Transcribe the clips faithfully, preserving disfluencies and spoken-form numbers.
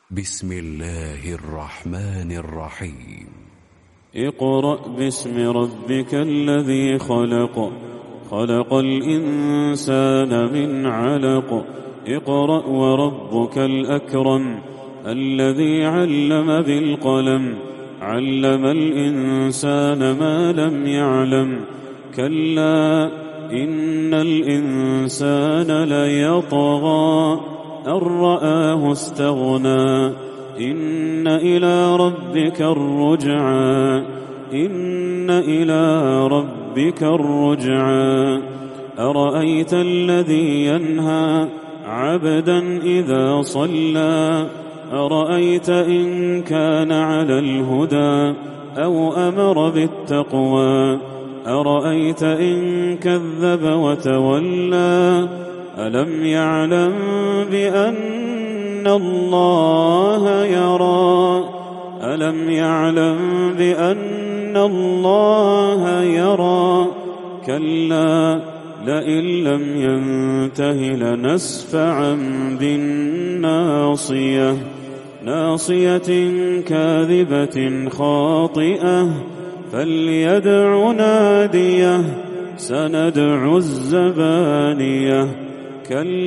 بسم الله الرحمن الرحيم. اقرأ باسم ربك الذي خلق خلق الإنسان من علق اقرأ وربك الأكرم الذي علم بالقلم علم الإنسان ما لم يعلم كلا إن الإنسان ليطغى أن رآه استغنى إن إلى ربك الرجعى إن إلى ربك الرجعى أرأيت الذي ينهى عبدا إذا صلى أرأيت إن كان على الهدى أو أمر بالتقوى أرأيت إن كذب وتولى ألم يعلم بأن الله يرى ألم يعلم بأن الله يرى كلا لئن لم ينته لنسفعا بالناصية ناصية كاذبة خاطئة فليدع ناديه سندع الزبانية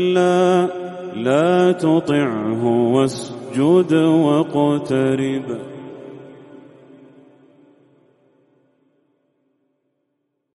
كلا لا تطعه واسجد واقترب.